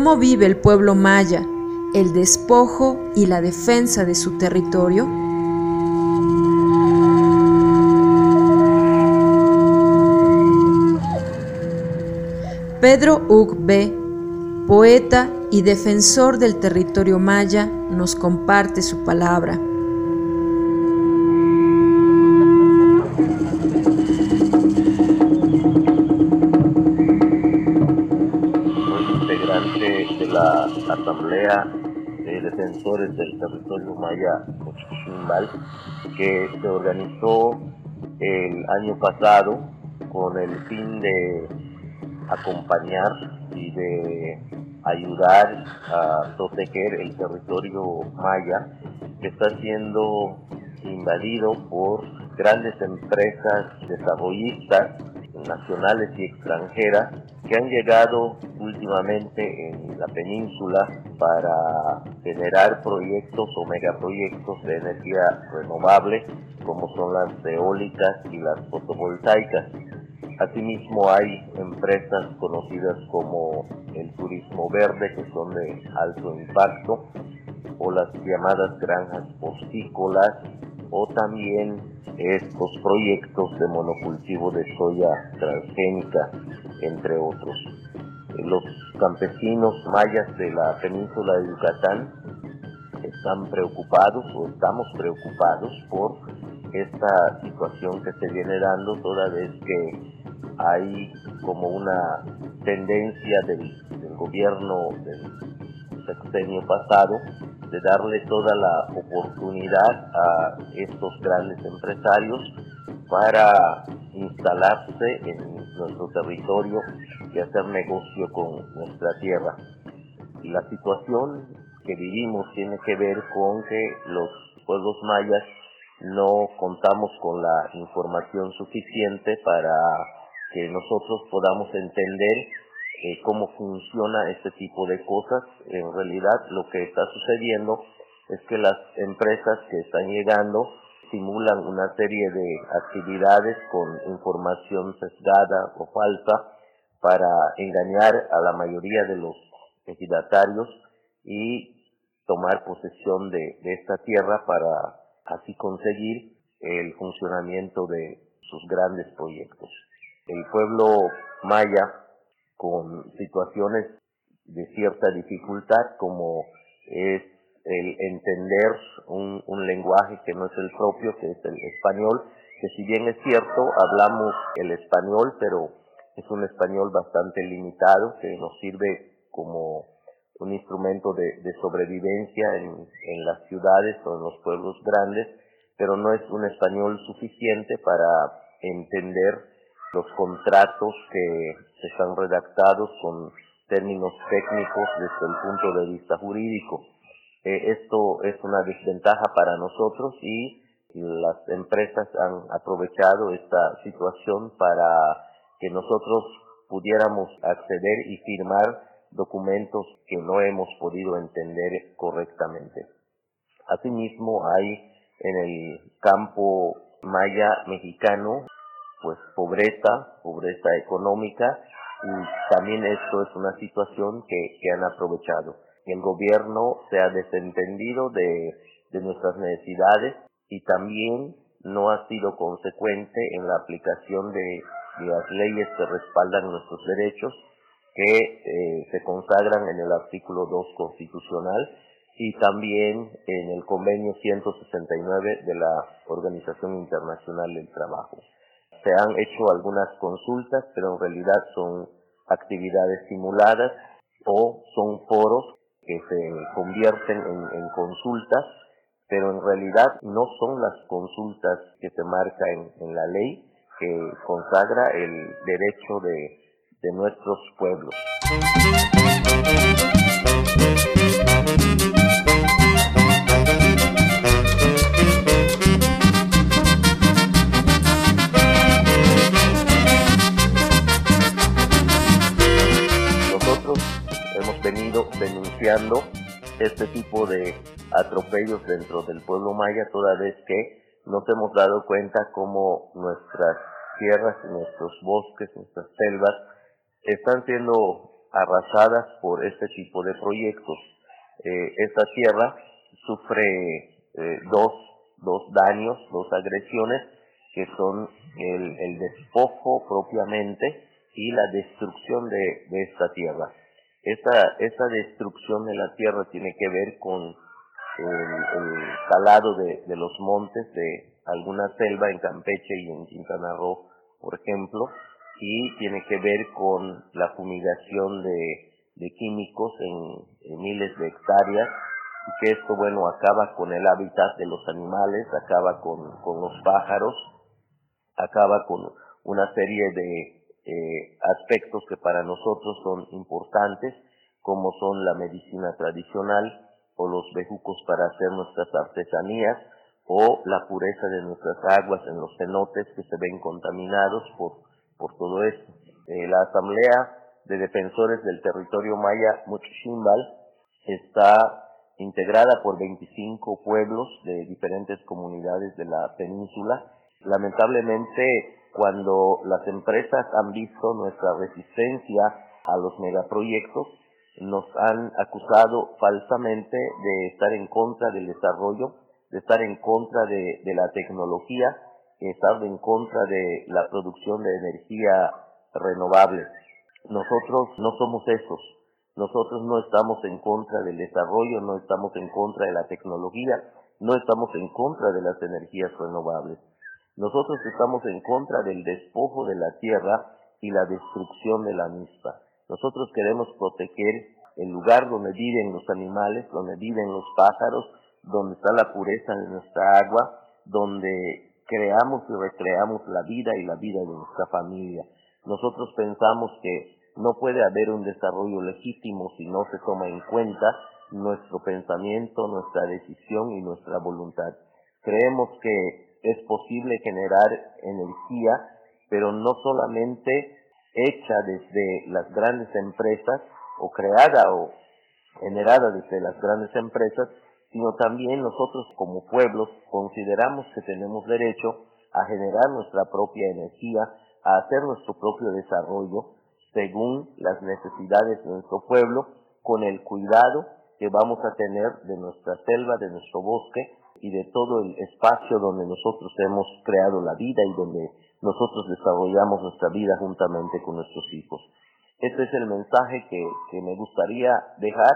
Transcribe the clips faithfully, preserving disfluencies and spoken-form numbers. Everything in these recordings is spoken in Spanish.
¿Cómo vive el pueblo maya el despojo y la defensa de su territorio? Pedro Ugbe, poeta y defensor del territorio maya, nos comparte su palabra. De la Asamblea de Defensores del Territorio Maya Xochimbal, que se organizó el año pasado con el fin de acompañar y de ayudar a proteger el territorio maya, que está siendo invadido por grandes empresas desarrollistas nacionales y extranjeras que han llegado últimamente en la península para generar proyectos o megaproyectos de energía renovable, como son las eólicas y las fotovoltaicas. Asimismo, hay empresas conocidas como el turismo verde, que son de alto impacto, o las llamadas granjas porcícolas, o también estos proyectos de monocultivo de soya transgénica, entre otros. Los campesinos mayas de la península de Yucatán están preocupados o estamos preocupados por esta situación que se viene dando, toda vez que hay como una tendencia del, del gobierno del sexenio pasado de darle toda la oportunidad a estos grandes empresarios para instalarse en nuestro territorio y hacer negocio con nuestra tierra. Y la situación que vivimos tiene que ver con que los pueblos mayas no contamos con la información suficiente para que nosotros podamos entender eh, cómo funciona este tipo de cosas. En realidad lo que está sucediendo es que las empresas que están llegando simulan una serie de actividades con información sesgada o falsa para engañar a la mayoría de los ejidatarios y tomar posesión de, de esta tierra para así conseguir el funcionamiento de sus grandes proyectos. El pueblo maya, con situaciones de cierta dificultad, como es el entender un, un lenguaje que no es el propio, que es el español, que si bien es cierto, hablamos el español, pero es un español bastante limitado, que nos sirve como un instrumento de, de sobrevivencia en, en las ciudades o en los pueblos grandes, pero no es un español suficiente para entender los contratos que están redactados con términos técnicos desde el punto de vista jurídico. Eh, esto es una desventaja para nosotros y las empresas han aprovechado esta situación para que nosotros pudiéramos acceder y firmar documentos que no hemos podido entender correctamente. Asimismo, hay en el campo maya mexicano pues pobreza, pobreza económica, y también esto es una situación que, que han aprovechado. El gobierno se ha desentendido de, de nuestras necesidades y también no ha sido consecuente en la aplicación de, de las leyes que respaldan nuestros derechos, que eh, se consagran en el artículo dos constitucional y también en el convenio ciento sesenta y nueve de la Organización Internacional del Trabajo. Se han hecho algunas consultas, pero en realidad son actividades simuladas o son foros que se convierten en, en consultas, pero en realidad no son las consultas que se marca en, en la ley que consagra el derecho de, de nuestros pueblos. Hemos venido denunciando este tipo de atropellos dentro del pueblo maya, toda vez que nos hemos dado cuenta cómo nuestras tierras, nuestros bosques, nuestras selvas están siendo arrasadas por este tipo de proyectos. Eh, esta tierra sufre eh, dos, dos daños, dos agresiones, que son el, el despojo propiamente y la destrucción de, de esta tierra. Esta, esta destrucción de la tierra tiene que ver con el, el talado de, de los montes de alguna selva en Campeche y en Quintana Roo, por ejemplo, y tiene que ver con la fumigación de, de químicos en, en miles de hectáreas, y que esto, bueno, acaba con el hábitat de los animales, acaba con, con los pájaros, acaba con una serie de eh, aspectos que para nosotros son importantes, como son la medicina tradicional, o los bejucos para hacer nuestras artesanías, o la pureza de nuestras aguas en los cenotes que se ven contaminados por, por todo esto. Eh, la Asamblea de Defensores del Territorio Maya Mochichimbal está integrada por veinticinco pueblos de diferentes comunidades de la península. Lamentablemente, cuando las empresas han visto nuestra resistencia a los megaproyectos, nos han acusado falsamente de estar en contra del desarrollo, de estar en contra de, de la tecnología, de estar en contra de la producción de energía renovable. Nosotros no somos esos. Nosotros no estamos en contra del desarrollo, no estamos en contra de la tecnología, no estamos en contra de las energías renovables. Nosotros estamos en contra del despojo de la tierra y la destrucción de la misma. Nosotros queremos proteger el lugar donde viven los animales, donde viven los pájaros, donde está la pureza de nuestra agua, donde creamos y recreamos la vida y la vida de nuestra familia. Nosotros pensamos que no puede haber un desarrollo legítimo si no se toma en cuenta nuestro pensamiento, nuestra decisión y nuestra voluntad. Creemos que es posible generar energía, pero no solamente hecha desde las grandes empresas o creada o generada desde las grandes empresas, sino también nosotros como pueblos consideramos que tenemos derecho a generar nuestra propia energía, a hacer nuestro propio desarrollo según las necesidades de nuestro pueblo, con el cuidado que vamos a tener de nuestra selva, de nuestro bosque y de todo el espacio donde nosotros hemos creado la vida y donde nosotros desarrollamos nuestra vida juntamente con nuestros hijos. Este es el mensaje que, que me gustaría dejar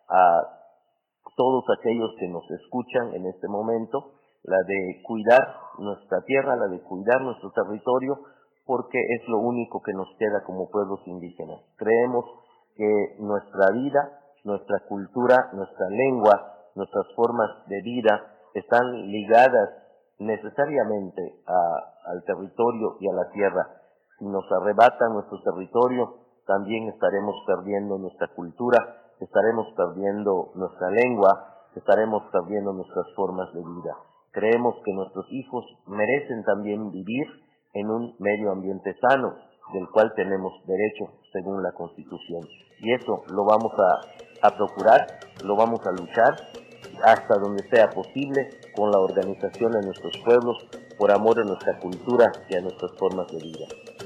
a todos aquellos que nos escuchan en este momento, la de cuidar nuestra tierra, la de cuidar nuestro territorio, porque es lo único que nos queda como pueblos indígenas. Creemos que nuestra vida, nuestra cultura, nuestra lengua, nuestras formas de vida están ligadas necesariamente a, al territorio y a la tierra. Si nos arrebatan nuestro territorio, también estaremos perdiendo nuestra cultura, estaremos perdiendo nuestra lengua, estaremos perdiendo nuestras formas de vida. Creemos que nuestros hijos merecen también vivir en un medio ambiente sano, del cual tenemos derecho según la Constitución. Y eso lo vamos a, a procurar, lo vamos a luchar hasta donde sea posible con la organización de nuestros pueblos, por amor a nuestra cultura y a nuestras formas de vida.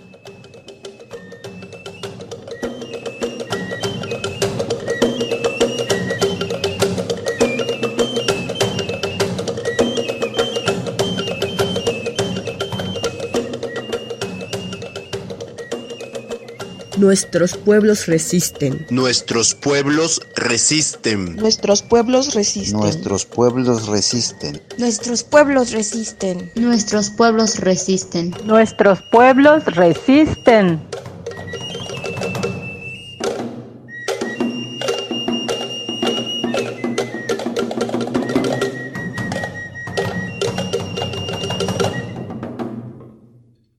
Nuestros pueblos resisten. Nuestros pueblos resisten. Nuestros pueblos resisten. Nuestros pueblos resisten. Nuestros pueblos resisten. Nuestros pueblos resisten. Nuestros pueblos resisten.